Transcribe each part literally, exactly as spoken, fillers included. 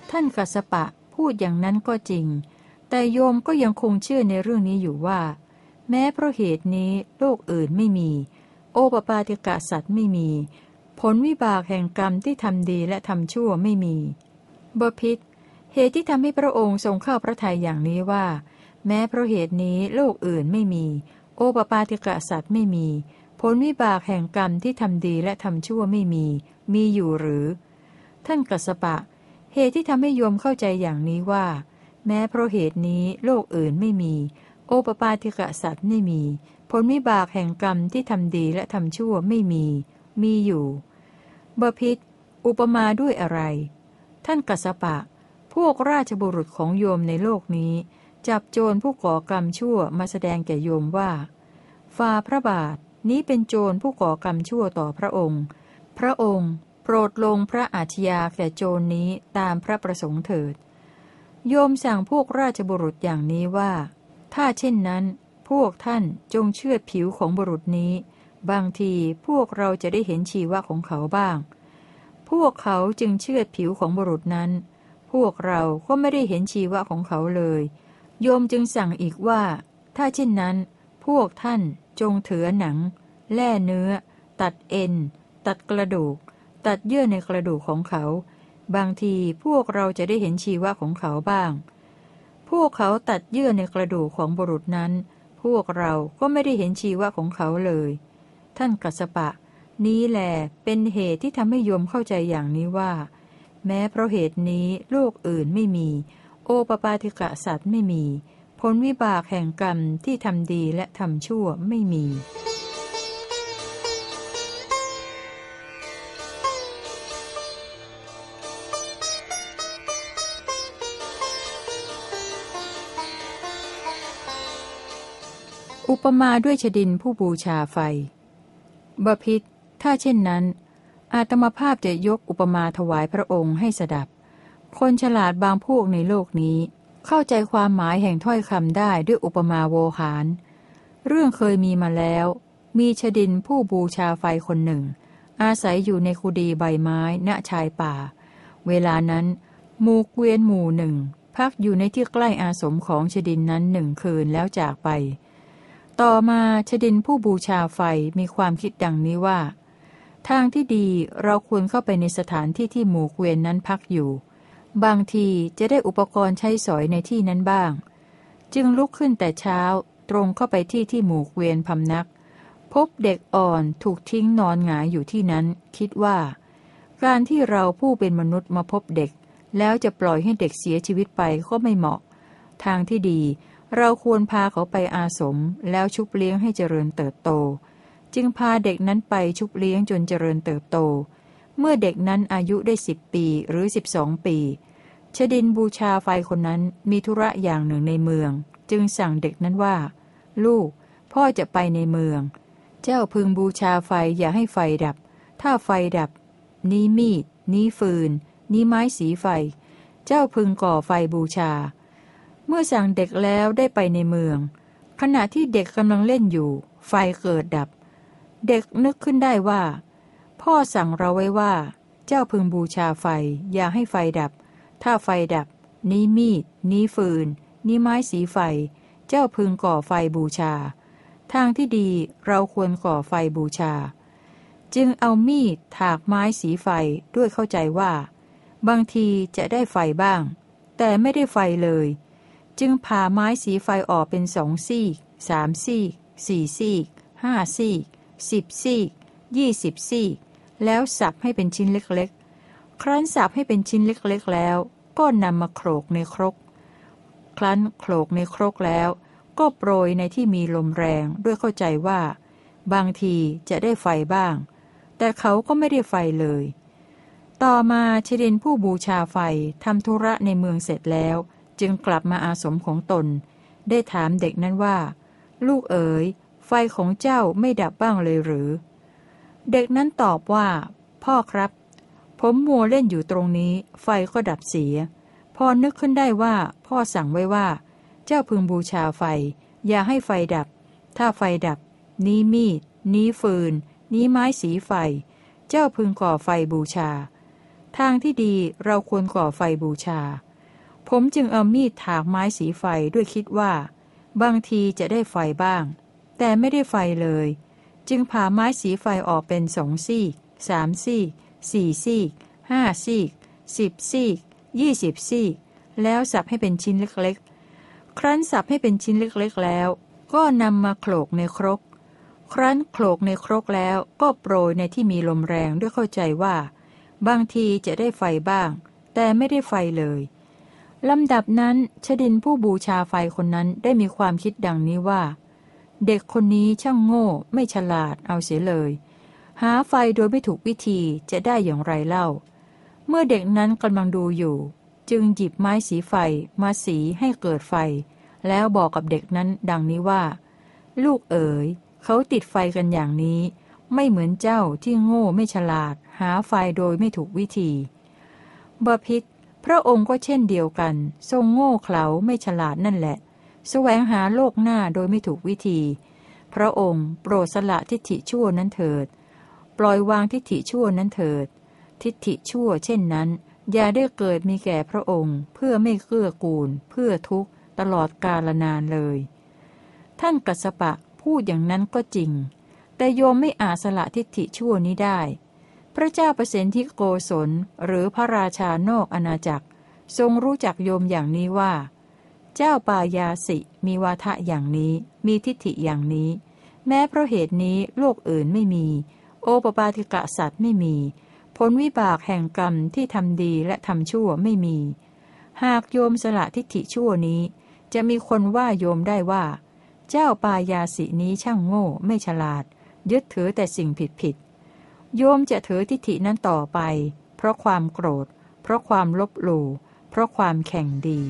ท่านกัสสปะพูดอย่างนั้นก็จริงแต่โยมก็ยังคงเชื่อในเรื่องนี้อยู่ว่าแม้เพราะเหตุนี้โลกอื่นไม่มีโอปปาติกะสัตว์ไม่มีผลวิบากแห่งกรรมที่ทำดีและทำชั่วไม่มีบพิตรเหตุที่ทำให้พระองค์ทรงเข้าพระทัยอย่างนี้ว่าแม้เพราะเหตุนี้โลกอื่นไม่มีโอปปาติกะสัตว์ไม่มีผลวิบากแห่งกรรมที่ทำดีและทำชั่วไม่มีมีอยู่หรือท่านกัสสปะเหตุที่ทำให้โยมเข้าใจอย่างนี้ว่าแม้เพราะเหตุนี้โลกอื่นไม่มีโอปปาติกะสัตว์ไม่มีผลวิบากแห่งกรรมที่ทำดีและทำชั่วไม่มีมีอยู่บพิตรอุปมาด้วยอะไรท่านกัสสปะพวกราชบุรุษของโยมในโลกนี้จับโจรผู้ก่อกรรมชั่วมาแสดงแก่โยมว่าฝ่าพระบาทนี้เป็นโจรผู้ก่อกรรมชั่วต่อพระองค์พระองค์โปรดลงพระอาชญาแก่โจรนี้ตามพระประสงค์เถิดโยมสั่งพวกราชบุรุษอย่างนี้ว่าถ้าเช่นนั้นพวกท่านจงเชือดผิวของบุรุษนี้บางทีพวกเราจะได้เห็นชีวะของเขาบ้างพวกเขาจึงเชือดผิวของบุรุษนั้นพวกเราก็ไม่ได้เห็นชีวะของเขาเลยโยมจึงสั่งอีกว่าถ้าเช่นนั้นพวกท่านจงเถือหนังแล่เนื้อตัดเอ็นตัดกระดูกตัดเยื่อในกระดูกของเขาบางทีพวกเราจะได้เห็นชีวะของเขาบ้างพวกเขาตัดเยื่อในกระดูกของบุรุษนั้นพวกเราก็ไม่ได้เห็นชีวะของเขาเลยท่านกัสสปะนี้แหละเป็นเหตุที่ทำให้โยมเข้าใจอย่างนี้ว่าแม้เพราะเหตุนี้โลกอื่นไม่มีโอปปาติกะสัตว์ไม่มีผลวิบากแห่งกรรมที่ทำดีและทำชั่วไม่มีอุปมาด้วยชดินผู้บูชาไฟบพิตรถ้าเช่นนั้นอาตมาภาพจะยกอุปมาถวายพระองค์ให้สดับคนฉลาดบางพวกในโลกนี้เข้าใจความหมายแห่งถ้อยคำได้ด้วยอุปมาโวหารเรื่องเคยมีมาแล้วมีชดินผู้บูชาไฟคนหนึ่งอาศัยอยู่ในกุฏิใบไม้ณชายป่าเวลานั้นหมู่เกวียนหมู่หนึ่งพักอยู่ในที่ใกล้อาสมของชดินนั้นหนึ่งคืนแล้วจากไปต่อมาชดินผู้บูชาไฟมีความคิดดังนี้ว่าทางที่ดีเราควรเข้าไปในสถานที่ที่หมู่เกวียนนั้นพักอยู่บางทีจะได้อุปกรณ์ใช้สอยในที่นั้นบ้างจึงลุกขึ้นแต่เช้าตรงเข้าไปที่ที่หมู่เกวียนพำนักพบเด็กอ่อนถูกทิ้งนอนหงายอยู่ที่นั้นคิดว่าการที่เราผู้เป็นมนุษย์มาพบเด็กแล้วจะปล่อยให้เด็กเสียชีวิตไปก็ไม่เหมาะทางที่ดีเราควรพาเขาไปอาสมแล้วชุบเลี้ยงให้เจริญเติบโตจึงพาเด็กนั้นไปชุบเลี้ยงจนเจริญเติบโตเมื่อเด็กนั้นอายุได้สิบปีหรือสิบสองปีชดินบูชาไฟคนนั้นมีธุระอย่างหนึ่งในเมืองจึงสั่งเด็กนั้นว่าลูกพ่อจะไปในเมืองเจ้าพึงบูชาไฟอย่าให้ไฟดับถ้าไฟดับนี้มีดนี้ฟืนนี้ไม้สีไฟเจ้าพึงก่อไฟบูชาเมื่อสั่งเด็กแล้วได้ไปในเมืองขณะที่เด็กกำลังเล่นอยู่ไฟเกิดดับเด็กนึกขึ้นได้ว่าพ่อสั่งเราไว้ว่าเจ้าพึงบูชาไฟอย่าให้ไฟดับถ้าไฟดับนี้มีดนี้ฟืนนี้ไม้สีไฟเจ้าพึงก่อไฟบูชาทางที่ดีเราควรก่อไฟบูชาจึงเอามีดถากไม้สีไฟด้วยเข้าใจว่าบางทีจะได้ไฟบ้างแต่ไม่ได้ไฟเลยจึงผ่าไม้สีไฟออกเป็นสองซีกสามซีกสี่ซีกห้าซีกสิบซีกยี่สิบซีกแล้วสับให้เป็นชิ้นเล็กๆครั้นสับให้เป็นชิ้นเล็กๆแล้วก็นำมาโขลกในครกครั้นโขลกในครกแล้วก็โปรยในที่มีลมแรงด้วยเข้าใจว่าบางทีจะได้ไฟบ้างแต่เขาก็ไม่ได้ไฟเลยต่อมาชดินผู้บูชาไฟทำธุระในเมืองเสร็จแล้วจึงกลับมาอาสมของตนได้ถามเด็กนั้นว่าลูกเอ๋ยไฟของเจ้าไม่ดับบ้างเลยหรือเด็กนั้นตอบว่าพ่อครับผมมัวเล่นอยู่ตรงนี้ไฟก็ดับเสียพอนึกขึ้นได้ว่าพ่อสั่งไว้ว่าเจ้าพึงบูชาไฟอย่าให้ไฟดับถ้าไฟดับนี้มีดนี้ฟืนนี้ไม้สีไฟเจ้าพึงก่อไฟบูชาทางที่ดีเราควรก่อไฟบูชาผมจึงเอามีดถากไม้สีไฟด้วยคิดว่าบางทีจะได้ไฟบ้างแต่ไม่ได้ไฟเลยจึงผ่าไม้สีไฟออกเป็นสองซีกสามซีกสี่ซีกห้าซีกสิบซีกยี่สิบซีกแล้วสับให้เป็นชิ้นเล็กๆครั้นสับให้เป็นชิ้นเล็กๆแล้วก็นำมาโขลกในครกครั้นโขลกในครกแล้วก็โปรยในที่มีลมแรงด้วยเข้าใจว่าบางทีจะได้ไฟบ้างแต่ไม่ได้ไฟเลยลำดับนั้นชดินผู้บูชาไฟคนนั้นได้มีความคิดดังนี้ว่าเด็กคนนี้ช่างโง่ไม่ฉลาดเอาเสียเลยหาไฟโดยไม่ถูกวิธีจะได้อย่างไรเล่าเมื่อเด็กนั้นกำลังดูอยู่จึงหยิบไม้สีไฟมาสีให้เกิดไฟแล้วบอกกับเด็กนั้นดังนี้ว่าลูกเอ๋ยเขาติดไฟกันอย่างนี้ไม่เหมือนเจ้าที่โง่ไม่ฉลาดหาไฟโดยไม่ถูกวิธีบพิตรพระองค์ก็เช่นเดียวกันทรงโง่เขลาไม่ฉลาดนั่นแหละแสวงหาโลกหน้าโดยไม่ถูกวิธีพระองค์โปรดสละทิฏฐิชั่วนั้นเถิดปล่อยวางทิฏฐิชั่วนั้นเถิดทิฏฐิชั่วเช่นนั้นอย่าได้เกิดมีแก่พระองค์เพื่อไม่เกื้อกูลเพื่อทุกข์ตลอดกาลนานเลยท่านกัสสปะพูดอย่างนั้นก็จริงแต่โยมไม่อาจสละทิฏฐิชั่วนี้ได้พระเจ้าประสิทธิโกศลหรือพระราชานอกอาณาจักรทรงรู้จักโยมอย่างนี้ว่าเจ้าปายาสิมีวาทะอย่างนี้มีทิฏฐิอย่างนี้แม้เพราะเหตุนี้โลกอื่นไม่มีโอปปาติกะสัตว์ไม่มีผลวิบากแห่งกรรมที่ทำดีและทำชั่วไม่มีหากโยมสละทิฏฐิชั่วนี้จะมีคนว่าโยมได้ว่าเจ้าปายาสินี้ช่างโง่ไม่ฉลาดยึดถือแต่สิ่งผิดผิดโยมจะถือทิฏฐินั้นต่อไปเพราะความโกรธเพราะความลบหลู่เพราะความแข่งดี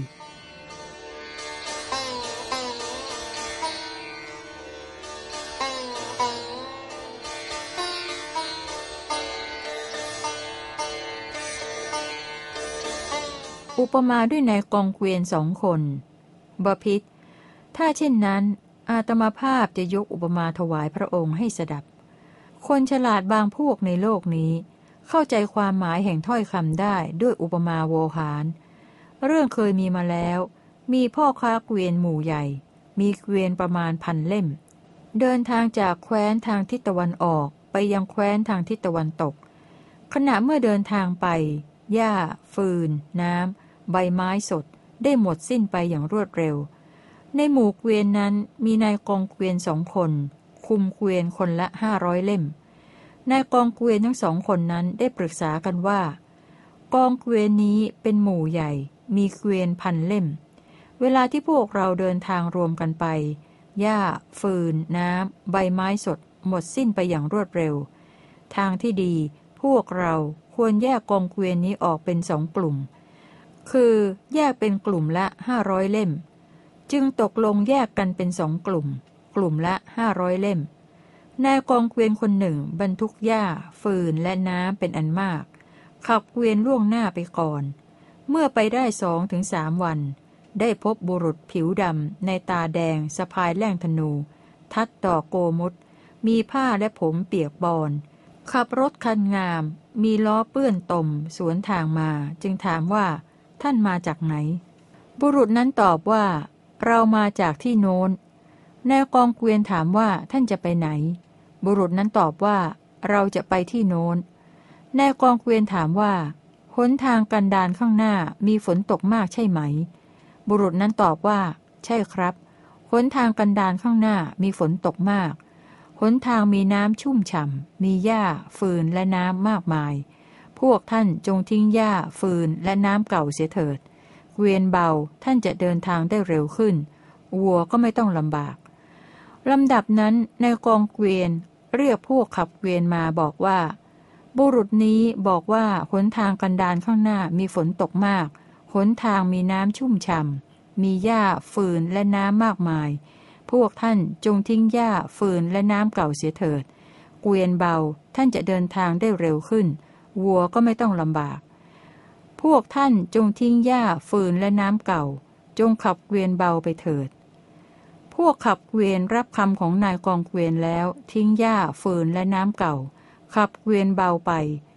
อุปมาด้วยนายกองเกวียนสองคนบพิตรถ้าเช่นนั้นอาตมาภาพจะยกอุปมาถวายพระองค์ให้สดับคนฉลาดบางพวกในโลกนี้เข้าใจความหมายแห่งถ้อยคำได้ด้วยอุปมาโวหารเรื่องเคยมีมาแล้วมีพ่อค้าเกวียนหมู่ใหญ่มีเกวียนประมาณพันเล่มเดินทางจากแคว้นทางทิศตะวันออกไปยังแคว้นทางทิศตะวันตกขณะเมื่อเดินทางไปหญ้าฟืนน้ำใบไม้สดได้หมดสิ้นไปอย่างรวดเร็วในหมู่เกวียนนั้นมีนายกองเกวียนสองคนคุมเกวียนคนละห้าร้อยเล่มนายกองเกวียนทั้งสองคนนั้นได้ปรึกษากันว่ากองเกวียนนี้เป็นหมู่ใหญ่มีเกวียนพันเล่มเวลาที่พวกเราเดินทางรวมกันไปหญ้าฟืนน้ำใบไม้สดหมดสิ้นไปอย่างรวดเร็วทางที่ดีพวกเราควรแยกกองเกวียนนี้ออกเป็นสองกลุ่มคือแยกเป็นกลุ่มละห้าร้อยเล่มจึงตกลงแยกกันเป็นสองกลุ่มกลุ่มละห้าร้อยเล่มนายกองเกวียนคนหนึ่งบรรทุกหญ้าฟืนและน้ำเป็นอันมากขับเกวียนล่วงหน้าไปก่อนเมื่อไปได้สองถึงสามวันได้พบบุรุษผิวดำในตาแดงสะพายแล่งธนู ทัดดอกโกมุตมีผ้าและผมเปียกบอนขับรถคันงามมีล้อเปื้อนตมสวนทางมาจึงถามว่าท่านมาจากไหนบุรุษนั้นตอบว่าเรามาจากที่โน้นนายกองเกวียนถามว่าท่านจะไปไหนบุรุษนั้นตอบว่าเราจะไปที่โน้นนายกองเกวียนถามว่าหนทางกันดารข้างหน้ามีฝนตกมากใช่ไหมบุรุษนั้นตอบว่าใช่ครับหนทางกันดารข้างหน้ามีฝนตกมากหนทางมีน้ำชุ่มฉ่ำมีหญ้าฟืนและน้ำมากมายพวกท่านจงทิ้งหญ้าฟืนและน้ำเก่าเสียเถิดเกวียนเบาท่านจะเดินทางได้เร็วขึ้นวัวก็ไม่ต้องลำบากลำดับนั้นในกองเกวียนเรียกพวกขับเกวียนมาบอกว่าบุรุษนี้บอกว่าหนทางกันดารข้างหน้ามีฝนตกมากหนทางมีน้ำชุ่มฉ่ำมีหญ้าฟืนและน้ำมากมายพวกท่านจงทิ้งหญ้าฟืนและน้ำเก่าเสียเถิดเกวียนเบาท่านจะเดินทางได้เร็วขึ้นวัวก็ไม่ต้องลำบากพวกท่านจงทิ้งหญ้าฟืนและน้ำเก่าจงขับเกวียนเบาไปเถิดพวกขับเกวียนรับคำของนายกองเกวียนแล้วทิ้งหญ้าฟืนและน้ำเก่าขับเกวียนเบาไปแต่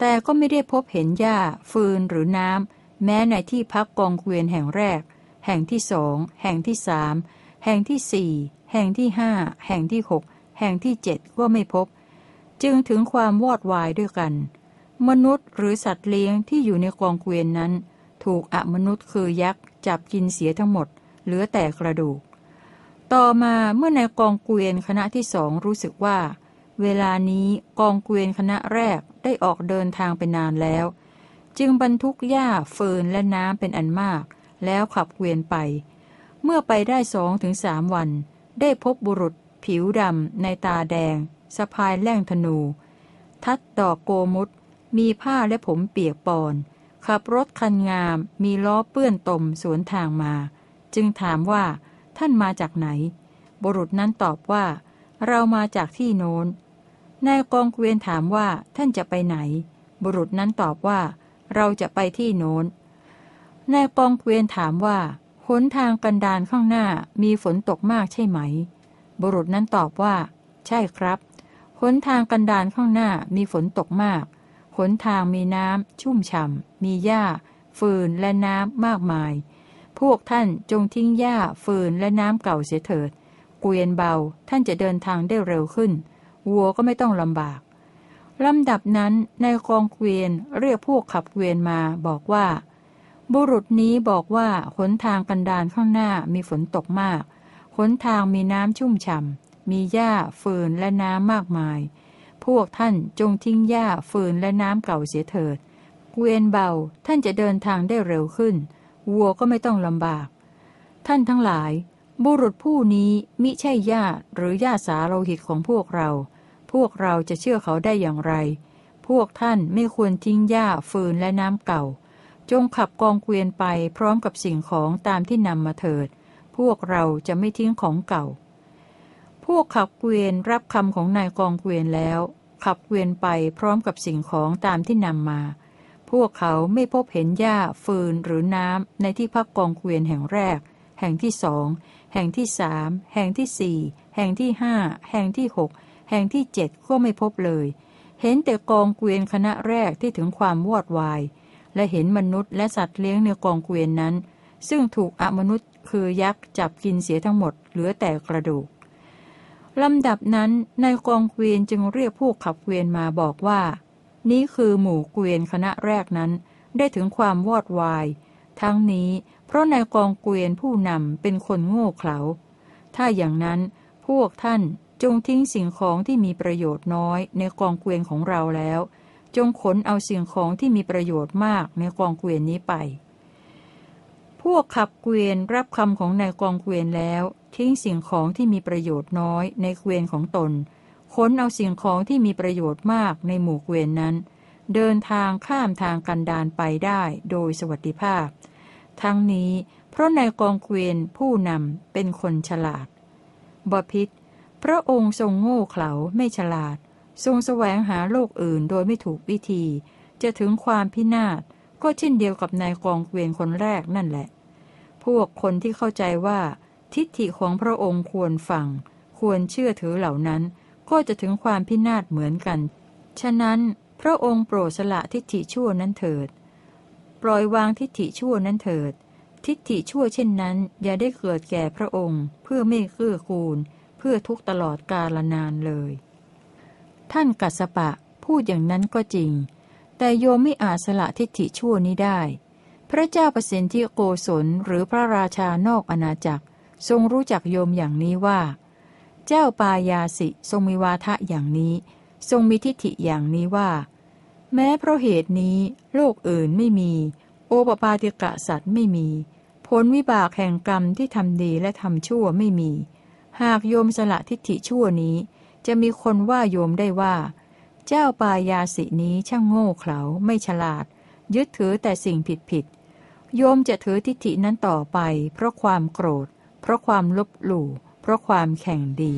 แต่ก็ไม่ได้พบเห็นหญ้าฟืนหรือน้ำแม้ในที่พักกองเกวียนแห่งแรกแห่งที่สองแห่งที่สามแห่งที่สี่แห่งที่ห้าแห่งที่หกแห่งที่เจ็ดก็ไม่พบจึงถึงความวอดวายด้วยกันมนุษย์หรือสัตว์เลี้ยงที่อยู่ในกองเกวียนนั้นถูกอมนุษย์คือยักษ์จับกินเสียทั้งหมดเหลือแต่กระดูกต่อมาเมื่อในกองเกวียนคณะที่สองรู้สึกว่าเวลานี้กองเกวียนคณะแรกได้ออกเดินทางไปนานแล้วจึงบรรทุกหญ้าฟืนและน้ำเป็นอันมากแล้วขับเกวียนไปเมื่อไปได้สองถึงสามวันได้พบบุรุษผิวดำในตาแดงสะพายแล่งธนูทัดดอกโกมุตมีผ้าและผมเปียกปอนขับรถคันงามมีล้อเปื้อนตมสวนทางมาจึงถามว่าท่านมาจากไหนบุรุษนั้นตอบว่าเรามาจากที่โน้นนายกองเกวียนถามว่าท่านจะไปไหนบุรุษนั้นตอบว่าเราจะไปที่โน้นนายกองเกวียนถามว่าหนทางกันดารข้างหน้ามีฝนตกมากใช่ไหมบุรุษนั้นตอบว่าใช่ครับหนทางกันดารข้างหน้ามีฝนตกมากหนทางมีน้ำชุ่มฉ่ำมีหญ้าฟืนและน้ำมากมายพวกท่านจงทิ้งหญ้าฟืนและน้ำเก่าเสียเถิดเกวียนเบาท่านจะเดินทางได้เร็วขึ้นวัวก็ไม่ต้องลำบากลำดับนั้นนายกองเกวียนเรียกพวกขับเกวียนมาบอกว่าบุรุษนี้บอกว่าหนทางกันดารข้างหน้ามีฝนตกมากหนทางมีน้ำชุ่มฉ่ำมีหญ้าฟืนและน้ำมากมายพวกท่านจงทิ้งหญ้าฟืนและน้ำเก่าเสียเถิดเกวียนเบาท่านจะเดินทางได้เร็วขึ้นวัวก็ไม่ต้องลำบากท่านทั้งหลายบุรุษผู้นี้มิใช่ญาติหรือญาติสาโลหิตของพวกเราพวกเราจะเชื่อเขาได้อย่างไรพวกท่านไม่ควรทิ้งหญ้าฟืนและน้ำเก่าจงขับกองเกวียนไปพร้อมกับสิ่งของตามที่นำมาเถิดพวกเราจะไม่ทิ้งของเก่าพวกขับเกวียนรับคำของนายกองเกวียนแล้วขับเกวียนไปพร้อมกับสิ่งของตามที่นำมาพวกเขาไม่พบเห็นหญ้าฟืนหรือน้ำในที่พักกองเกวียนแห่งแรกแห่งที่สองแห่งที่สามแห่งที่สี่แห่งที่ห้าแห่งที่หกแห่งที่เจ็ดก็ไม่พบเลยเห็นแต่กองเกวียนคณะแรกที่ถึงความวอดวายและเห็นมนุษย์และสัตว์เลี้ยงในกองเกวียนนั้นซึ่งถูกอมนุษย์คือยักษ์จับกินเสียทั้งหมดเหลือแต่กระดูกลำดับนั้นนายกองเกวียนจึงเรียกผู้ขับเกวียนมาบอกว่านี้คือหมู่เกวียนคณะแรกนั้นได้ถึงความวอดวายทั้งนี้เพราะนายกองเกวียนผู้นำเป็นคนโง่เขลาถ้าอย่างนั้นพวกท่านจงทิ้งสิ่งของที่มีประโยชน์น้อยในกองเกวียนของเราแล้วจงขนเอาสิ่งของที่มีประโยชน์มากในกองเกวียนนี้ไปพวกขับเกวียนรับคำของนายกองเกวียนแล้วทิ้งสิ่งของที่มีประโยชน์น้อยในเกวียนของตนขนเอาสิ่งของที่มีประโยชน์มากในหมู่เกวียนนั้นเดินทางข้ามทางกันดารไปได้โดยสวัสดิภาพทั้งนี้เพราะนายกองเกวียนผู้นำเป็นคนฉลาดบพิตรพระองค์ทรงโง่เขลาไม่ฉลาดทรงแสวงหาโลกอื่นโดยไม่ถูกวิธีจะถึงความพินาศก็เช่นเดียวกับนายกองเกวียนคนแรกนั่นแหละพวกคนที่เข้าใจว่าทิฏฐิของพระองค์ควรฟังควรเชื่อถือเหล่านั้นก็จะถึงความพินาศเหมือนกันฉะนั้นพระองค์โปรดสละทิฏฐิชั่วนั้นเถิดปล่อยวางทิฏฐิชั่วนั้นเถิดทิฏฐิชั่วเช่นนั้นอย่าได้เกิดแก่พระองค์เพื่อไม่เกื้อกูลเพื่อทุกตลอดกาลนานเลยท่านกัสสปะพูดอย่างนั้นก็จริงแต่โยมไม่อาจสละทิฏฐิชั่วนี้ได้พระเจ้าประสิทธิโกศลหรือพระราชานอกอาณาจักรทรงรู้จักโยมอย่างนี้ว่าเจ้าปายาสิทรงมีวาทะอย่างนี้ทรงมีทิฏฐิอย่างนี้ว่าแม้เพราะเหตุนี้โลกอื่นไม่มีโอปปาติกะสัตว์ไม่มีผลวิบากแห่งกรรมที่ทำดีและทำชั่วไม่มีหากโยมสละทิฏฐิชั่วนี้จะมีคนว่าโยมได้ว่าเจ้าปายาสินี้ช่างโง่เขลาไม่ฉลาดยึดถือแต่สิ่งผิดผิดโยมจะถือทิฏฐินั้นต่อไปเพราะความโกรธเพราะความลบหลู่เพราะความแข่งดี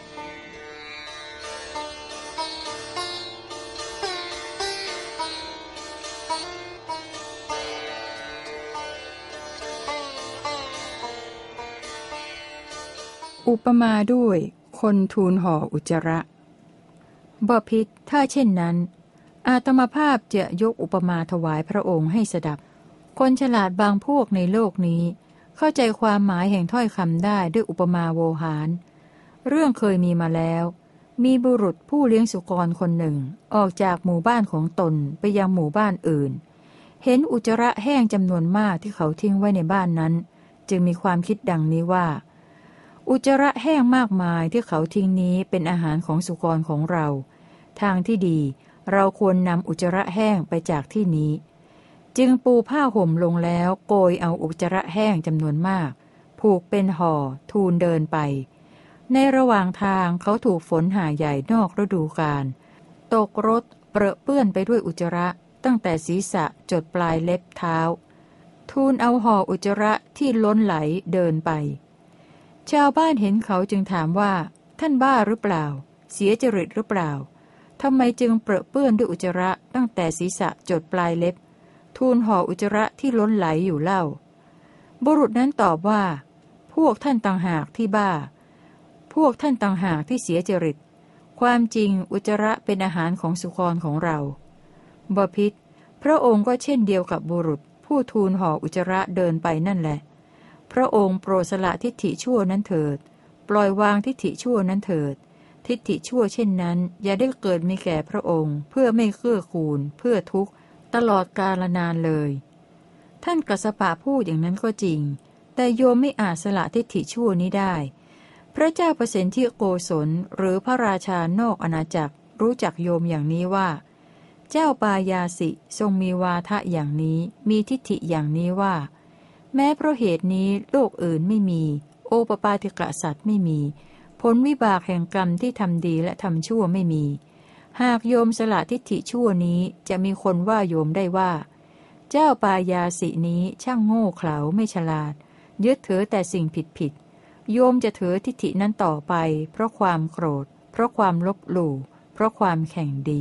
อุปมาด้วยคนทูลห่ออุจจาระบพิตรถ้าเช่นนั้นอาตมาภาพจะยกอุปมาถวายพระองค์ให้สดับคนฉลาดบางพวกในโลกนี้เข้าใจความหมายแห่งถ้อยคำได้ด้วยอุปมาโวหารเรื่องเคยมีมาแล้วมีบุรุษผู้เลี้ยงสุกรคนหนึ่งออกจากหมู่บ้านของตนไปยังหมู่บ้านอื่นเห็นอุจจาระแห้งจำนวนมากที่เขาทิ้งไว้ในบ้านนั้นจึงมีความคิดดังนี้ว่าอุจจาระแห้งมากมายที่เขาทิ้งนี้เป็นอาหารของสุกรของเราทางที่ดีเราควรนำอุจจาระแห้งไปจากที่นี้จึงปูผ้าห่มลงแล้วโกยเอาอุจจาระแห้งจำนวนมากผูกเป็นห่อทูลเดินไปในระหว่างทางเขาถูกฝนหาใหญ่นอกฤดูกาลตกรถเปรอะเปื้อนไปด้วยอุจจาระตั้งแต่ศีรษะจดปลายเล็บเท้าทูลเอาห่ออุจจาระที่ล้นไหลเดินไปชาวบ้านเห็นเขาจึงถามว่าท่านบ้าหรือเปล่าเสียจริตหรือเปล่าทำไมจึงเปรอะเปื้อนด้วยอุจจาระตั้งแต่ศีรษะจดปลายเล็บทูลห่ออุจจาระที่ล้นไหลอยู่เล่าบุรุษนั้นตอบว่าพวกท่านต่างหากที่บ้าพวกท่านต่างหากที่เสียจริตความจริงอุจจาระเป็นอาหารของสุกรของเราบพิตรพระองค์ก็เช่นเดียวกับบุรุษผู้ทูลห่ออุจจาระเดินไปนั่นแหละพระองค์โปรดสละทิฏฐิชั่วนั้นเถิดปล่อยวางทิฏฐิชั่วนั้นเถิดทิฏฐิชั่วเช่นนั้นอย่าได้เกิดมีแก่พระองค์เพื่อไม่เกื้อกูลเพื่อทุกข์ตลอดกาลนานเลยท่านกัสสปะพูดอย่างนั้นก็จริงแต่โยมไม่อาจสละทิฏฐิชั่วนี้ได้พระเจ้าประสิทธิโกศลหรือพระราชานอกอาณาจักรรู้จักโยมอย่างนี้ว่าเจ้าปายาสิทรงมีวาทะอย่างนี้มีทิฏฐิอย่างนี้ว่าแม้เพราะเหตุนี้โลกอื่นไม่มีโอปปาติกะสัตว์ไม่มีผลวิบากแห่งกรรมที่ทำดีและทำชั่วไม่มีหากโยมสละทิฏฐิชั่วนี้จะมีคนว่าโยมได้ว่าเจ้าปายาสินี้ช่างโง่เขลาไม่ฉลาดยึดถือแต่สิ่งผิดผิดโยมจะถือทิฏฐินั้นต่อไปเพราะความโกรธเพราะความลบหลู่เพราะความแข่งดี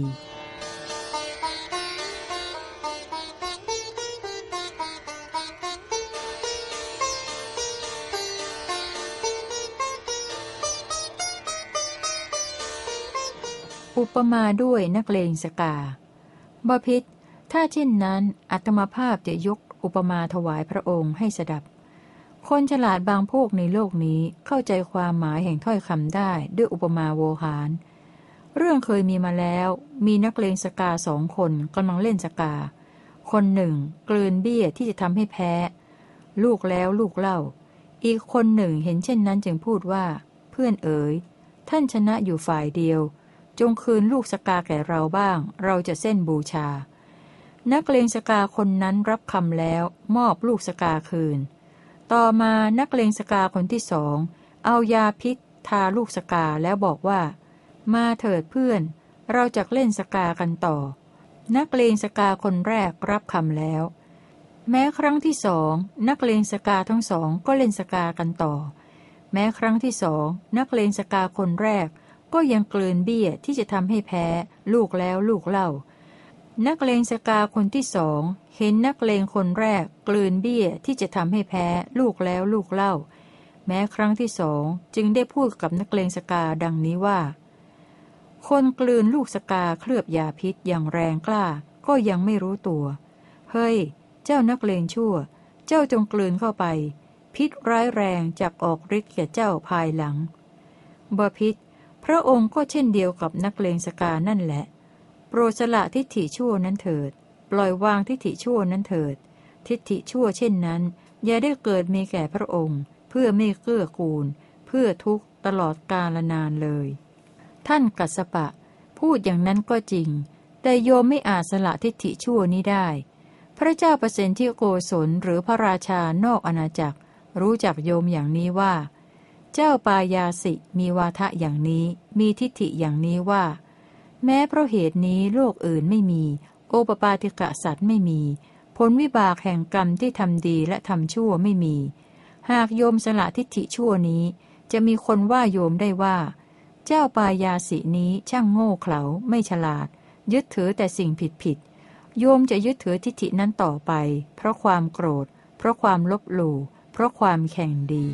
อุปมาด้วยนักเลงสกาบพิตรถ้าเช่นนั้นอัตมาภาพจะยกอุปมาถวายพระองค์ให้สดับคนฉลาดบางพวกในโลกนี้เข้าใจความหมายแห่งถ้อยคำได้ด้วยอุปมาโวหารเรื่องเคยมีมาแล้วมีนักเลงสกาสองคนกำลังเล่นสกาคนหนึ่งกลืนเบี้ยที่จะทำให้แพ้ลูกแล้วลูกเล่าอีกคนหนึ่งเห็นเช่นนั้นจึงพูดว่าเพื่อนเอ๋ยท่านชนะอยู่ฝ่ายเดียวจงคืนลูกสกาแก่เราบ้างเราจะเส้นบูชานักเลงสกาคนนั้นรับคำแล้วมอบลูกสกาคืนต่อมานักเลงสกาคนที่สองเอายาพิษทาลูกสกาแล้วบอกว่ามาเถิดเพื่อนเราจะเล่นสกากันต่อนักเลงสกาคนแรกรับคำแล้วแม้ครั้งที่สองนักเลงสกาทั้งสองก็เล่นสกากันต่อแม้ครั้งที่สองนักเลงสกาคนแรกก็ยังกลืนเบี้ยที่จะทำให้แพ้ลูกแล้วลูกเล่านักเลงสกาคนที่สองเห็นนักเลงคนแรกกลืนเบี้ยที่จะทำให้แพ้ลูกแล้วลูกเล่าแม้ครั้งที่สองจึงได้พูดกับนักเลงสกาดังนี้ว่าคนกลืนลูกสกาเคลือบยาพิษอย่างแรงกล้าก็ยังไม่รู้ตัวเฮ้ยเจ้านักเลงชั่วเจ้าจงกลืนเข้าไปพิษร้ายแรงจักออกฤทธิ์แก่เจ้าภายหลังบพิตรพระองค์ก็เช่นเดียวกับนักเลงสกานั่นแหละโปรดสละทิฏฐิชั่วนั้นเถิดปล่อยวางทิฏฐิชั่วนั้นเถิดทิฏฐิชั่วเช่นนั้นอย่าได้เกิดมีแก่พระองค์เพื่อไม่เกื้อกูลเพื่อทุกข์ตลอดกาลนานเลยท่านกัสสปะพูดอย่างนั้นก็จริงแต่โยมไม่อาจสละทิฏฐิชั่วนี้ได้พระเจ้าประสิทธิโกศลหรือพระราชานอกอาณาจักรรู้จักโยมอย่างนี้ว่าเจ้าปายาสิมีวาทะอย่างนี้มีทิฏฐิอย่างนี้ว่าแม้เพราะเหตุนี้โลกอื่นไม่มีโอปปาติกะสัตว์ไม่มีผลวิบากแห่งกรรมที่ทำดีและทำชั่วไม่มีหากโยมสละทิฏฐิชั่วนี้จะมีคนว่าโยมได้ว่าเจ้าปายาสินี้ช่างโง่เขลาไม่ฉลาดยึดถือแต่สิ่งผิดผิดโยมจะยึดถือทิฏฐินั้นต่อไปเพราะความโกรธเพราะความลบหลู่เพราะความแข่งดี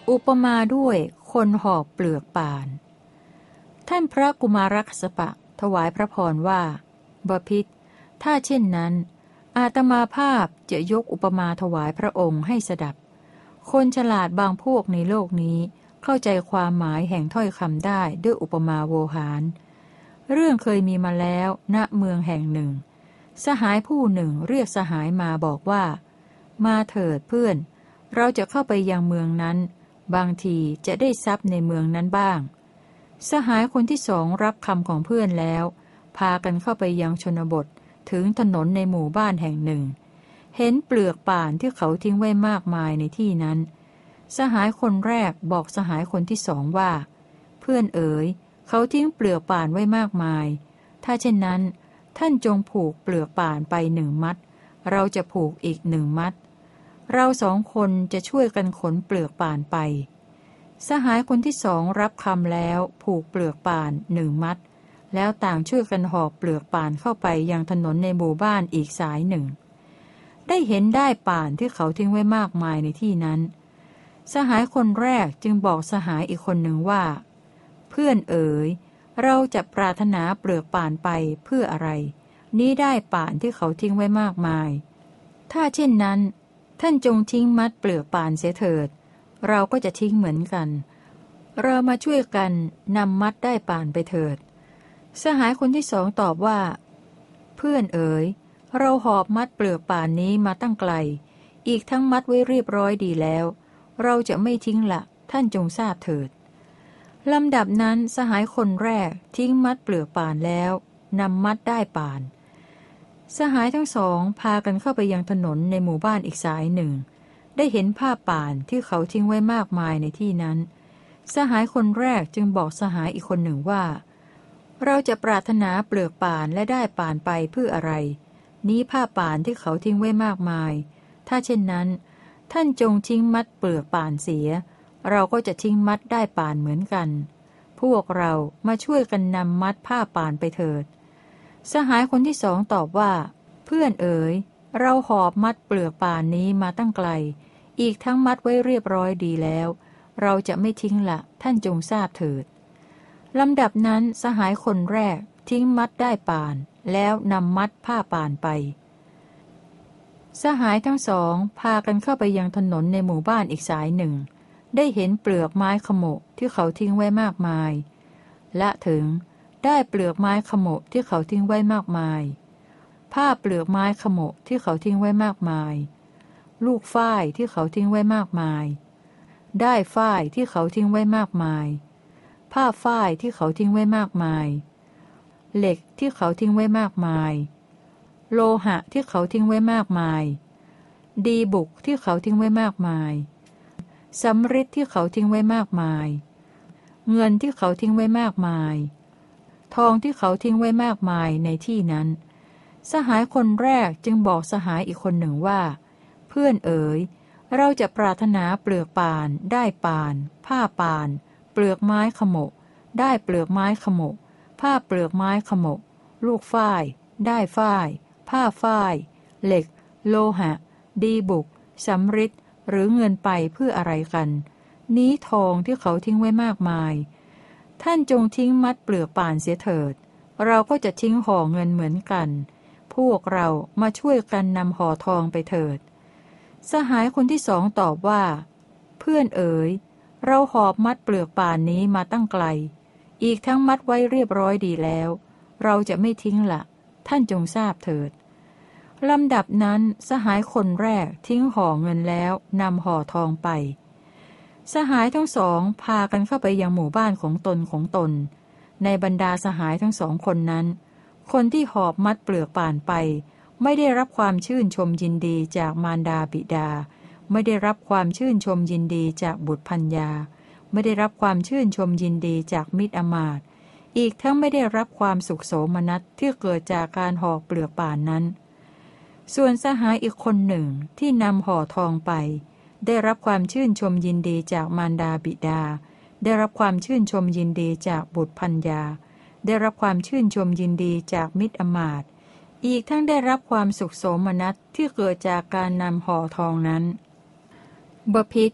อุปมาด้วยคนหอบเปลือกป่านท่านพระกุมารกัสสปะถวายพระพรว่าบพิตรถ้าเช่นนั้นอาตมาภาพจะยกอุปมาถวายพระองค์ให้สดับคนฉลาดบางพวกในโลกนี้เข้าใจความหมายแห่งถ้อยคำได้ด้วยอุปมาโวหารเรื่องเคยมีมาแล้วณเมืองแห่งหนึ่งสหายผู้หนึ่งเรียกสหายมาบอกว่ามาเถิดเพื่อนเราจะเข้าไปยังเมืองนั้นบางทีจะได้ทรัพย์ในเมืองนั้นบ้างสหายคนที่สองรับคำของเพื่อนแล้วพากันเข้าไปยังชนบทถึงถนนในหมู่บ้านแห่งหนึ่งเห็นเปลือกป่านที่เขาทิ้งไว้มากมายในที่นั้นสหายคนแรกบอกสหายคนที่สองว่าเพื่อนเอ๋ยเขาทิ้งเปลือกป่านไว้มากมายถ้าเช่นนั้นท่านจงผูกเปลือกป่านไปหนึ่งมัดเราจะผูกอีกหนึ่งมัดเราสองคนจะช่วยกันขนเปลือกป่านไปสหายคนที่สองรับคำแล้วผูกเปลือกป่านหนึ่งมัดแล้วต่างช่วยกันหอบเปลือกป่านเข้าไปยังถนนในหมู่บ้านอีกสายหนึ่งได้เห็นได้ป่านที่เขาทิ้งไว้มากมายในที่นั้นสหายคนแรกจึงบอกสหายอีกคนหนึ่งว่าเพื่อนเอ๋ยเราจะปรารถนาเปลือกป่านไปเพื่ออะไรนี้ได้ป่านที่เขาทิ้งไว้มากมายถ้าเช่นนั้นท่านจงทิ้งมัดเปลือกป่านเสียเถิดเราก็จะทิ้งเหมือนกันเรามาช่วยกันนำมัดได้ป่านไปเถิดสหายคนที่สองตอบว่าเพื่อนเอ๋ยเราหอบมัดเปลือกป่านนี้มาตั้งไกลอีกทั้งมัดไว้เรียบร้อยดีแล้วเราจะไม่ทิ้งละท่านจงทราบเถิดลำดับนั้นสหายคนแรกทิ้งมัดเปลือกป่านแล้วนำมัดได้ป่านสหายทั้งสองพากันเข้าไปยังถนนในหมู่บ้านอีกสายหนึ่งได้เห็นผ้าป่านที่เขาทิ้งไว้มากมายในที่นั้นสหายคนแรกจึงบอกสหายอีกคนหนึ่งว่าเราจะปรารถนาเปลือกป่านและได้ป่านไปเพื่ออะไรนี้ผ้าป่านที่เขาทิ้งไว้มากมายถ้าเช่นนั้นท่านจงทิ้งมัดเปลือกป่านเสียเราก็จะทิ้งมัดได้ป่านเหมือนกันพวกเรามาช่วยกันนำมัดผ้าป่านไปเถิดสหายคนที่สองตอบว่าเพื่อนเอ๋ยเราหอบมัดเปลือกป่านนี้มาตั้งไกลอีกทั้งมัดไว้เรียบร้อยดีแล้วเราจะไม่ทิ้งละท่านจงทราบเถิดลำดับนั้นสหายคนแรกทิ้งมัดได้ป่านแล้วนำมัดผ้าป่านไปสหายทั้งสองพากันเข้าไปยังถนนในหมู่บ้านอีกสายหนึ่งได้เห็นเปลือกไม้ขโมกที่เขาทิ้งไว้มากมายและถึงได้เปลือกไม้ขโมกที่เขาทิ้งไว้มากมายผ้าเปลือกไม้ขโมกที่เขาทิ้งไว้มากมายลูกฝ้ายที่เขาทิ้งไว้มากมายได้ฝ้ายที่เขาทิ้งไว้มากมายผ้าฝ้ายที่เขาทิ้งไว้มากมายเหล็กที่เขาทิ้งไว้มากมายโลหะที่เขาทิ้งไว้มากมายดีบุกที่เขาทิ้งไว้มากมายสำริดที่เขาทิ้งไว้มากมายเงินที่เขาทิ้งไว้มากมายทองที่เขาทิ้งไว้มากมายในที่นั้นสหายคนแรกจึงบอกสหายอีกคนหนึ่งว่าเพื่อนเอ๋ยเราจะปรารถนาเปลือกป่านได้ป่านผ้าป่านเปลือกไม้ขโมกได้เปลือกไม้ขโมกผ้าเปลือกไม้ขโมกลูกฝ้ายได้ฝ้ายผ้าฝ้ายเหล็กโลหะดีบุกสำริดหรือเงินไปเพื่ออะไรกันนี้ทองที่เขาทิ้งไว้มากมายท่านจงทิ้งมัดเปลือกป่านเสียเถิดเราก็จะทิ้งห่อเงินเหมือนกันพวกเรามาช่วยกันนำห่อทองไปเถิดสหายคนที่สองตอบว่าเพื่อนเอ๋ยเราหอบมัดเปลือกป่านนี้มาตั้งไกลอีกทั้งมัดไว้เรียบร้อยดีแล้วเราจะไม่ทิ้งละท่านจงทราบเถิดลำดับนั้นสหายคนแรกทิ้งห่อเงินแล้วนำห่อทองไปสหายทั้งสองพากันเข้าไปยังหมู่บ้านของตนของตนในบรรดาสหายทั้งสองคนนั้นคนที่หอบมัดเปลือกป่านไปไม่ได้รับความชื่นชมยินดีจากมารดาบิดาไม่ได้รับความชื่นชมยินดีจากบุตรภรรยาไม่ได้รับความชื่นชมยินดีจากมิตรอมาตย์อีกทั้งไม่ได้รับความสุขโสมนัสที่เกิดจากการหอกเปลือกป่านนั้นส่วนสหายอีกคนหนึ่งที่นำห่อทองไปได้รับความชื่นชมยินดีจากมารดาบิดาได้รับความชื่นชมยินดีจากบุตรภรรยาได้รับความชื่นชมยินดีจากมิตรอมาตย์อีกทั้งได้รับความสุขโสมนัสที่เกิดจากการนำห่อทองนั้นบพิตร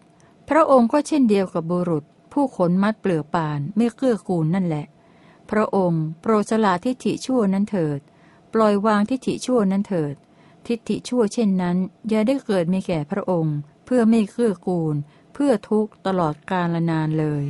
พระองค์ก็เช่นเดียวกับบุรุษผู้ขนมัดเปลือกป่านไม่เกื้อกูลนั่นแหละพระองค์โปรดสละทิฏฐิชั่วนั้นเถิดปล่อยวางทิฏฐิชั่วนั้นเถิดทิฏฐิชั่วเช่นนั้นอย่าได้เกิดมีแก่พระองค์เพื่อไม่เกื้อกูลเพื่อทุกข์ตลอดกาลนานเลย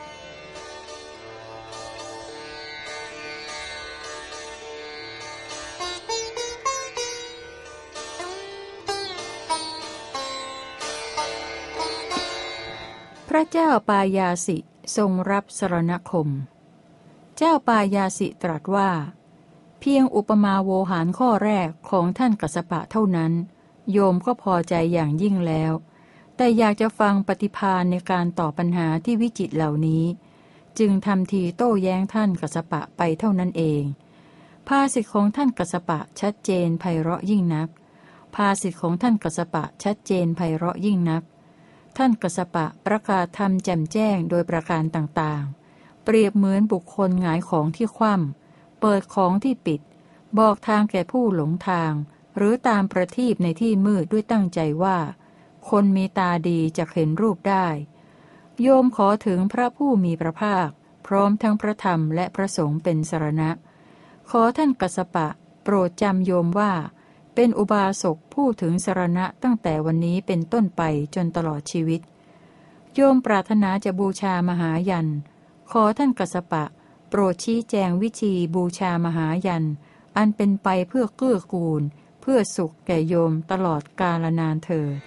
พระเจ้าปายาสิทรงรับสรณคมเจ้าปายาสิตรัสว่าเพียงอุปมาโวหารข้อแรกของท่านกัสสปะเท่านั้นโยมก็พอใจอย่างยิ่งแล้วแต่อยากจะฟังปฏิภาณในการตอบปัญหาที่วิจิตรเหล่านี้จึงทำทีโต้แย้งท่านกัสสปะไปเท่านั้นเองภาษิตของท่านกัสสปะชัดเจนไพเราะยิ่งนักภาษิตของท่านกัสสปะชัดเจนไพเราะยิ่งนักท่านกัสสปะประกาศธรรมแจ่มแจ้งโดยประการต่างๆเปรียบเหมือนบุคคลหงายของที่คว่ำเปิดของที่ปิดบอกทางแก่ผู้หลงทางหรือตามประทีปในที่มืดด้วยตั้งใจว่าคนมีตาดีจะเห็นรูปได้โยมขอถึงพระผู้มีพระภาคพร้อมทั้งพระธรรมและพระสงฆ์เป็นสรณะขอท่านกัสสปะโปรดจำโยมว่าเป็นอุบาสกผู้ถึงสรณะตั้งแต่วันนี้เป็นต้นไปจนตลอดชีวิตโยมปรารถนาจะบูชามหายันขอท่านกัสสปะโปรดชี้แจงวิธีบูชามหายันอันเป็นไปเพื่อเกื้อกูลเพื่อสุขแก่โยมตลอดกาลนานเถิด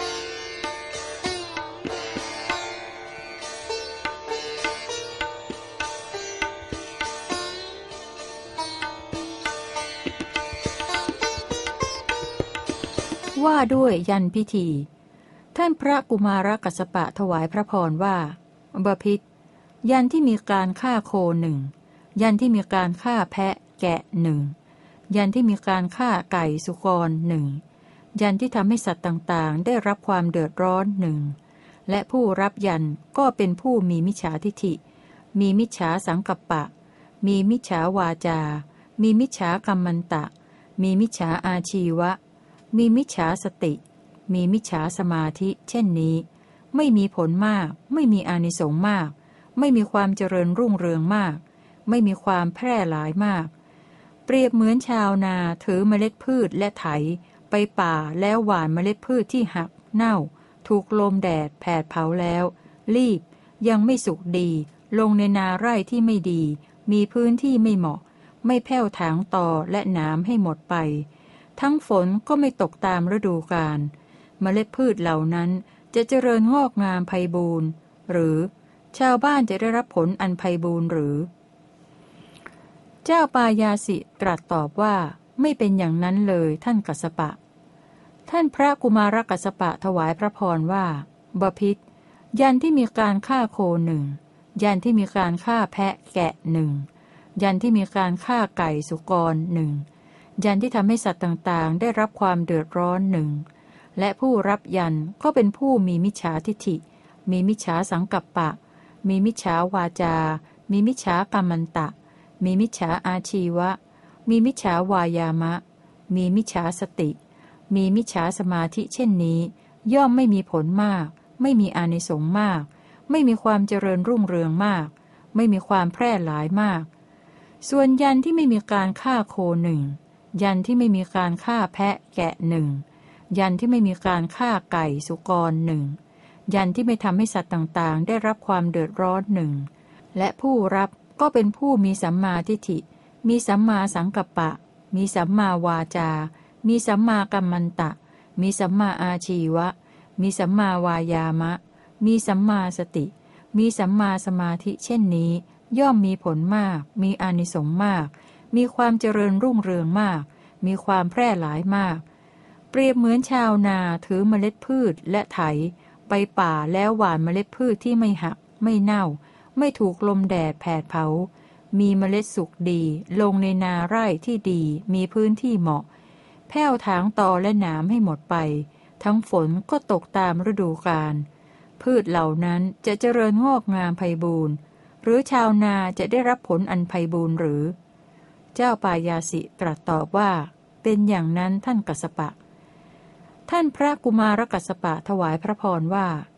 ว่าด้วยยันพิธีท่านพระกุมารกัสสปะถวายพระพรว่าบพิตรยันที่มีการฆ่าโคหนึ่งยันที่มีการฆ่าแพะแกะหนึ่งยันที่มีการฆ่าไก่สุกรหนึ่งยันที่ทำให้สัตว์ต่างๆได้รับความเดือดร้อนหนึ่งและผู้รับยันก็เป็นผู้มีมิจฉาทิฐิมีมิจฉาสังกัปปะมีมิจฉาวาจามีมิจฉากัมมันตะมีมิจฉาอาชีวะมีมิจฉาสติมีมิจฉาสมาธิเช่นนี้ไม่มีผลมากไม่มีอานิสงส์มากไม่มีความเจริญรุ่งเรืองมากไม่มีความแพร่หลายมากเปรียบเหมือนชาวนาถือเมล็ดพืชและไถไปป่าแล้วหว่านเมล็ดพืชที่หักเน่าถูกลมแดดแผดเผาแล้วรีบยังไม่สุกดีลงในนาไร่ที่ไม่ดีมีพื้นที่ไม่เหมาะไม่แผ่วถางตอและหนามให้หมดไปทั้งฝนก็ไม่ตกตามฤดูกาลเมล็ดพืชเหล่านั้นจะเจริญงอกงามไพบูรณ์หรือชาวบ้านจะได้รับผลอันไพบูรณ์หรือเจ้าปายาสิตรัสตอบว่าไม่เป็นอย่างนั้นเลยท่านกัสสปะท่านพระกุมารกัสสปะถวายพระพรว่าบพิตรยันที่มีการฆ่าโคหนึ่งยันที่มีการฆ่าแพะแกะหนึ่งยันที่มีการฆ่าไก่สุกรหนึ่งยันที่ทำให้สัตว์ต่างๆได้รับความเดือดร้อนหนึ่งและผู้รับยันก็เป็นผู้มีมิจฉาทิฐิมีมิจฉาสังกัปปะมีมิจฉาวาจามีมิจฉากัมมันตะมีมิจฉาอาชีวะมีมิจฉาวายามะมีมิจฉาสติมีมิจฉาสมาธิเช่นนี้ย่อมไม่มีผลมากไม่มีอานิสงส์มากไม่มีความเจริญรุ่งเรืองมากไม่มีความแพร่หลายมากส่วนยันที่ไม่มีการฆ่าโคหนึ่งยันที่ไม่มีการฆ่าแพะแกะหนึ่งยันที่ไม่มีการฆ่าไก่สุกรหนึ่งยันที่ไม่ทำให้สัตว์ต่างๆได้รับความเดือดร้อนหนึ่งและผู้รับก็เป็นผู้มีสัมมาทิฏฐิมีสัมมาสังกัปปะมีสัมมาวาจามีสัมมากัมมันตะมีสัมมาอาชีวะมีสัมมาวายามะมีสัมมาสติมีสัมมาสมาธิเช่นนี้ย่อมมีผลมากมีอานิสงส์มากมีความเจริญรุ่งเรืองมากมีความแพร่หลายมากเปรียบเหมือนชาวนาถือเมล็ดพืชและไถไปป่าแล้วหว่านเมล็ดพืชที่ไม่หักไม่เน่าไม่ถูกลมแดดแผดเผามีเมล็ดสุกดีลงในนาไร่ที่ดีมีพื้นที่เหมาะแผ่วถางตอและหนามให้หมดไปทั้งฝนก็ตกตามฤดูกาลพืชเหล่านั้นจะเจริญงอกงามไพบูรณ์หรือชาวนาจะได้รับผลอันไพบูรณ์หรือเจ้าปายาสิตรัสตอบว่าเป็นอย่างนั้นท่านกัสสปะท่านพระกุมารกัสสปะถวายพระพรว่า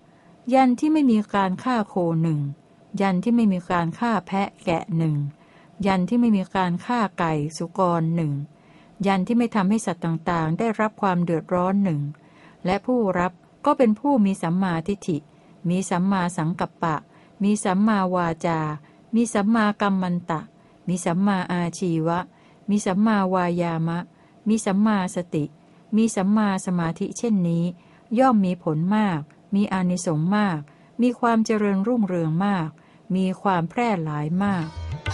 ยันที่ไม่มีการฆ่าโคหนึ่งยันที่ไม่มีการฆ่าแพะแกะหนึ่งยันที่ไม่มีการฆ่าไก่สุกรหนึ่งยันที่ไม่ทำให้สัตว์ต่างๆได้รับความเดือดร้อนหนึ่งและผู้รับก็เป็นผู้มีสัมมาทิฏฐิมีสัมมาสังกัปปะมีสัมมาวาจามีสัมมากัมมันตะมีสัมมาอาชีวะมีสัมมาวายามะมีสัมมาสติมีสัมมาสมาธิเช่นนี้ย่อมมีผลมากมีอานิสงส์มากมีความเจริญรุ่งเรืองมากมีความแพร่หลายมาก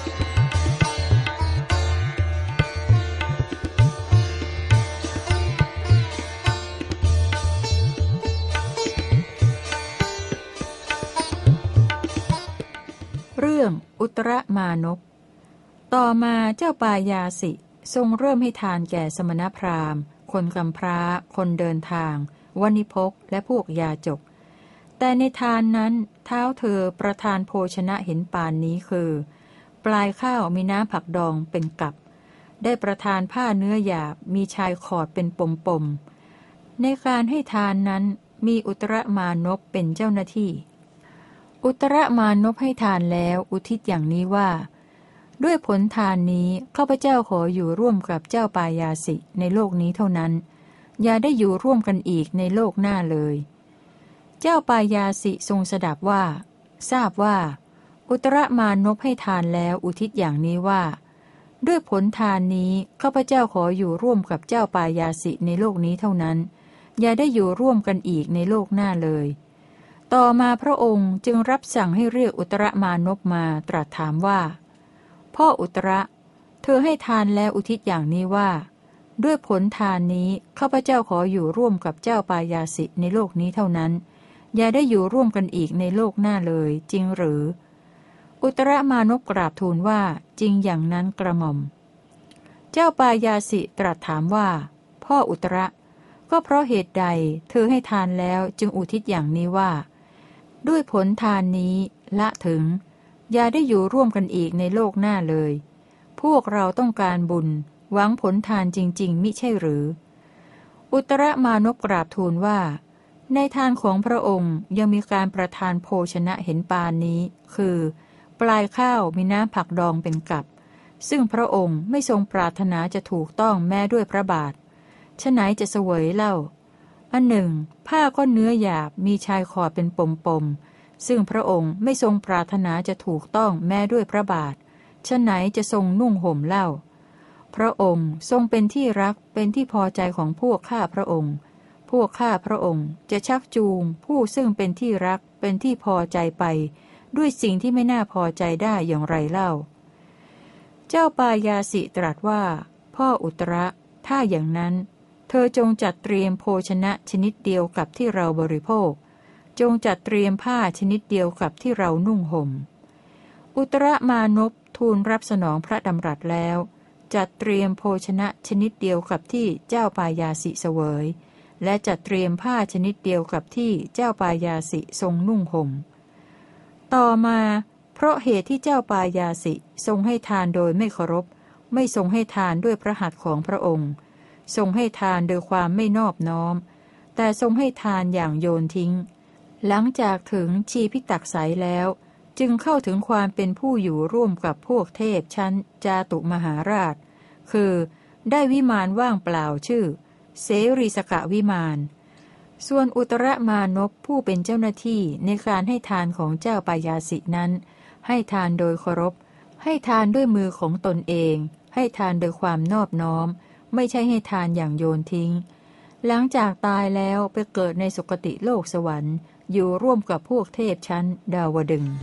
เรื่องอุตรมานพต่อมาเจ้าปายาสิทรงเริ่มให้ทานแก่สมณพราหมณ์คนกำพร้าคนเดินทางวณิพกและพวกยาจกแต่ในทานนั้นเท้าเธอประทานโภชนะเห็นปานนี้คือปลายข้าวมีน้ำผักดองเป็นกับได้ประทานผ้าเนื้อหยาบมีชายขอดเป็นปมปมในการให้ทานนั้นมีอุตรมานพเป็นเจ้าหน้าที่อุตรมานพให้ทานแล้วอุทิศอย่างนี้ว่าด้วยผลทานนี้ข้าพเจ้าขออยู่ร่วมกับเจ้าปายาสิในโลกนี้เท่านั้นอย่าได้อยู่ร่วมกันอีกในโลกหน้าเลยเจ้าปายาสิทรงสดับว่าทราบว่าอุตรมานพให้ทานแล้วอุทิศอย่างนี้ว่าด้วยผลทานนี้ข้าพเจ้าขออยู่ร่วมกับเจ้าปายาสิในโลกนี้เท่านั้นอย่าได้อยู่ร่วมกันอีกในโลกหน้าเลยต่อมาพระองค์จึงรับสั่งให้เรียกอุตรมานพมาตรัสถามว่าพ่ออุตระเธอให้ทานแล้วอุทิศอย่างนี้ว่าด้วยผลทานนี้ข้าพเจ้าขออยู่ร่วมกับเจ้าปายาสิในโลกนี้เท่านั้นอย่าได้อยู่ร่วมกันอีกในโลกหน้าเลยจริงหรืออุตรมานพกราบทูลว่าจริงอย่างนั้นกระหม่อมเจ้าปายาสิตรัสถามว่าพ่ออุตระก็เพราะเหตุใดเธอให้ทานแล้วจึงอุทิศอย่างนี้ว่าด้วยผลทานนี้ละถึงอย่าได้อยู่ร่วมกันอีกในโลกหน้าเลยพวกเราต้องการบุญหวังผลทานจริงๆมิใช่หรืออุตรมานพกราบทูลว่าในทานของพระองค์ยังมีการประทานโภชนะเห็นปานนี้คือปลายข้าวมีน้ำผักดองเป็นกับซึ่งพระองค์ไม่ทรงปรารถนาจะถูกต้องแม้ด้วยพระบาทฉะไหนจะเสวยเล่าอันหนึ่งผ้าก็เนื้อหยาบมีชายขอดเป็นปมปมซึ่งพระองค์ไม่ทรงปรารถนาจะถูกต้องแม้ด้วยพระบาทฉะไหนจะทรงนุ่งห่มเล่าพระองค์ทรงเป็นที่รักเป็นที่พอใจของพวกข้าพระองค์พวกข้าพระองค์จะชักจูงผู้ซึ่งเป็นที่รักเป็นที่พอใจไปด้วยสิ่งที่ไม่น่าพอใจได้อย่างไรเล่าเจ้าปายาสิตรัสว่าพ่ออุตระถ้าอย่างนั้นเธอจงจัดเตรียมโภชนะชนิดเดียวกับที่เราบริโภคจงจัดเตรียมผ้าชนิดเดียวกับที่เรานุ่งห่มอุตรมานพทูลรับสนองพระดำรัสแล้วจัดเตรียมโภชนะชนิดเดียวกับที่เจ้าปายาสิเสวยและจัดเตรียมผ้าชนิดเดียวกับที่เจ้าปายาสิทรงนุ่งห่มต่อมาเพราะเหตุที่เจ้าปายาสิทรงให้ทานโดยไม่เคารพไม่ทรงให้ทานด้วยพระหัตถ์ของพระองค์ทรงให้ทานโดยความไม่นอบน้อมแต่ทรงให้ทานอย่างโยนทิ้งหลังจากถึงชีพิตักษัยแล้วจึงเข้าถึงความเป็นผู้อยู่ร่วมกับพวกเทพชั้นจาตุมหาราชคือได้วิมานว่างเปล่าชื่อเสรีสกะวิมานส่วนอุตรมานพผู้เป็นเจ้าหน้าที่ในการให้ทานของเจ้าปายาสินั้นให้ทานโดยเคารพให้ทานด้วยมือของตนเองให้ทานโดยความนอบน้อมไม่ใช่ให้ทานอย่างโยนทิ้งหลังจากตายแล้วไปเกิดในสุคติโลกสวรรค์อยู่ร่วมกับพวกเทพชั้นดาวดึงส์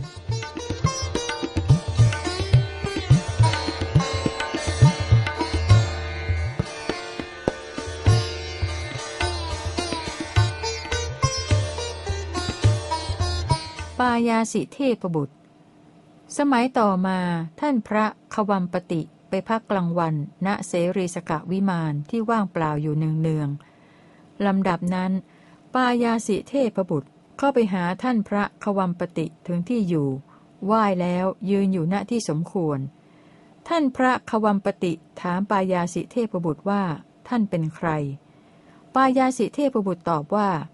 ปายาสิเทพบุตรสมัยต่อมาท่านพระขวัมปติไปพักกลางวันณเสรีสกะวิมานที่ว่างเปล่าอยู่เนืองๆลำดับนั้นปายาสิเทพบุตรเข้าไปหาท่านพระขวัมปติถึงที่อยู่ไหว้แล้วยืนอยู่ณที่สมควรท่านพระขวัมปติถามปายาสิเทพบุตรว่าท่านเป็นใครปายาสิเทพบุตรตอบว่า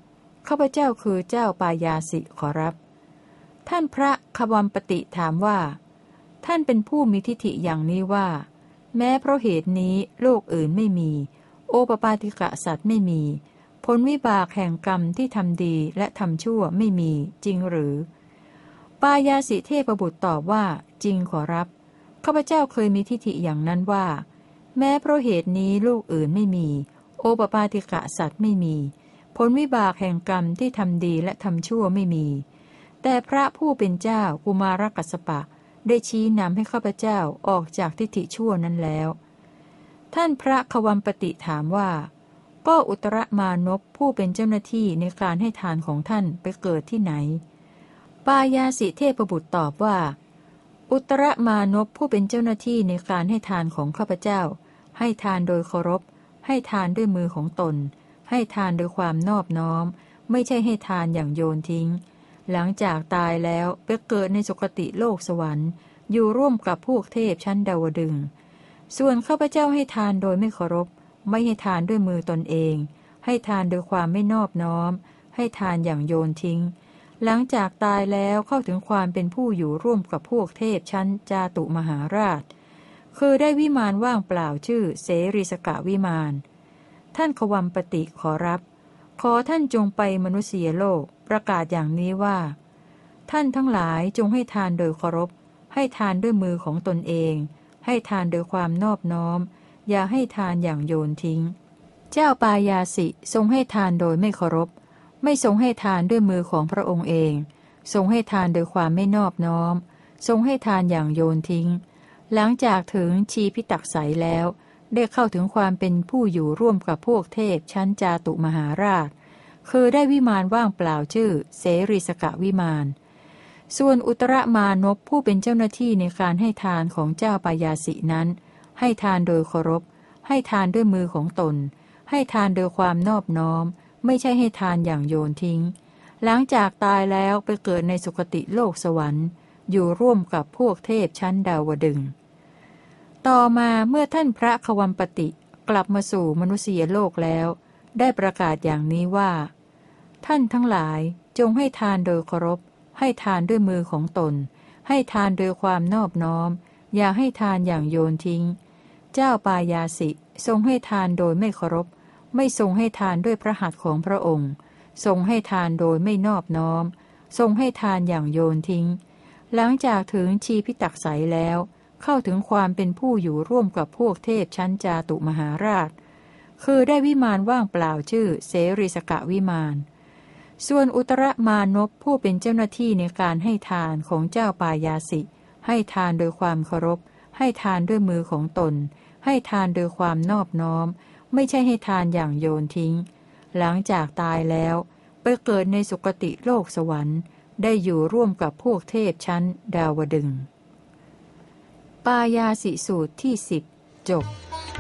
ข้าพเจ้าคือเจ้าปายาสิขอรับท่านพระควัมปติถามว่าท่านเป็นผู้มีทิฏฐิอย่างนี้ว่าแม้เพราะเหตุนี้โลกอื่นไม่มีโอปปาติกะสัตว์ไม่มีผลวิบากแห่งกรรมที่ทำดีและทำชั่วไม่มีจริงหรือปายาสิเทพบุตรตอบว่าจริงขอรับข้าพเจ้าเคยมีทิฏฐิอย่างนั้นว่าแม้เพราะเหตุนี้โลกอื่นไม่มีโอปปาติกะสัตว์ไม่มีผลวิบากแห่งกรรมที่ทำดีและทำชั่วไม่มีแต่พระผู้เป็นเจ้ากุมารกัสสปะได้ชี้นำให้ข้าพเจ้าออกจากทิฏฐิชั่วนั้นแล้วท่านพระควัมปติถามว่าก็อุตรมานพผู้เป็นเจ้าหน้าที่ในการให้ทานของท่านไปเกิดที่ไหนปายาสิเทพบุตรตอบว่าอุตรมานพผู้เป็นเจ้าหน้าที่ในการให้ทานของข้าพเจ้าให้ทานโดยเคารพให้ทานด้วยมือของตนให้ทานโดยความนอบน้อมไม่ใช่ให้ทานอย่างโยนทิ้งหลังจากตายแล้วไปเกิดในสุคติโลกสวรรค์อยู่ร่วมกับพวกเทพชั้นดาวดึงส์ส่วนข้าพเจ้าให้ทานโดยไม่เคารพไม่ให้ทานด้วยมือตนเองให้ทานโดยความไม่นอบน้อมให้ทานอย่างโยนทิ้งหลังจากตายแล้วเข้าถึงความเป็นผู้อยู่ร่วมกับพวกเทพชั้นจาตุมหาราชคือได้วิมานว่างเปล่าชื่อเสรีสกะวิมานท่านควัมปติขอรับขอท่านจงไปมนุษยโลกประกาศอย่างนี้ว่าท่านทั้งหลายจงให้ทานโดยเคารพให้ทานด้วยมือของตนเองให้ทานโดยความนอบน้อมอย่าให้ทานอย่างโยนทิ้งเจ้าปายาสิทรงให้ทานโดยไม่เคารพไม่ทรงให้ทานด้วยมือของพระองค์เองทรงให้ทานโดยความไม่นอบน้อมทรงให้ทานอย่างโยนทิ้งหลังจากถึงชีพิตักไสแล้วได้เข้าถึงความเป็นผู้อยู่ร่วมกับพวกเทพชั้นจาตุมหาราชคือได้วิมานว่างเปล่าชื่อเสรีสกะวิมานส่วนอุตรมานพผู้เป็นเจ้าหน้าที่ในการให้ทานของเจ้าปายาสินั้นให้ทานโดยเคารพให้ทานด้วยมือของตนให้ทานโดยความนอบน้อมไม่ใช่ให้ทานอย่างโยนทิ้งหลังจากตายแล้วไปเกิดในสุคติโลกสวรรค์อยู่ร่วมกับพวกเทพชั้นดาวดึงส์ต่อมาเมื่อท่านพระควัมปติกลับมาสู่มนุษยโลกแล้วได้ประกาศอย่างนี้ว่าท่านทั้งหลายจงให้ทานโดยเคารพให้ทานด้วยมือของตนให้ทานโดยความนอบน้อมอย่าให้ทานอย่างโยนทิ้งเจ้าปายาสิทรงให้ทานโดยไม่เคารพไม่ทรงให้ทานด้วยพระหัตถ์ของพระองค์ทรงให้ทานโดยไม่นอบน้อมทรงให้ทานอย่างโยนทิ้งหลังจากถึงชีพิตักไสแล้วเข้าถึงความเป็นผู้อยู่ร่วมกับพวกเทพชั้นจาตุมหาราชคือได้วิมานว่างเปล่าชื่อเสรีสกะวิมานส่วนอุตรมานพผู้เป็นเจ้าหน้าที่ในการให้ทานของเจ้าปายาสิให้ทานโดยความเคารพให้ทานด้วยมือของตนให้ทานโดยความนอบน้อมไม่ใช่ให้ทานอย่างโยนทิ้งหลังจากตายแล้วไปเกิดในสุคติโลกสวรรค์ได้อยู่ร่วมกับพวกเทพชั้นดาวดึงส์ปายาสิสูตรที่สิบจบ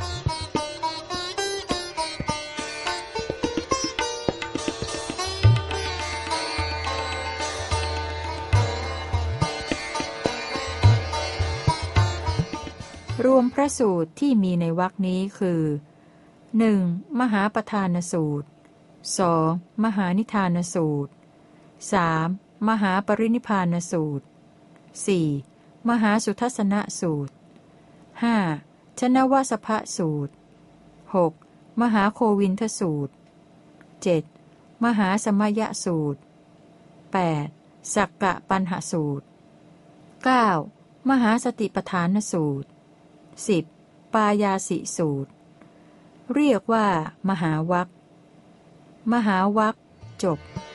รวมพระสูตรที่มีในวรรคนี้คือ หนึ่ง. มหาปทานสูตร สอง. มหานิทานสูตร สาม. มหาปรินิพพานสูตร สี่. มหาสุทัสสนสูตร ห้า. ชนวสภสูตร หก. มหาโควินทสูตร เจ็ด. มหาสมยสูตร แปด. สักกะปัญหสูตร เก้า. มหาสติปฐานสูตร สิบ. ปายาสิสูตรเรียกว่ามหาวรรคมหาวรรคจบ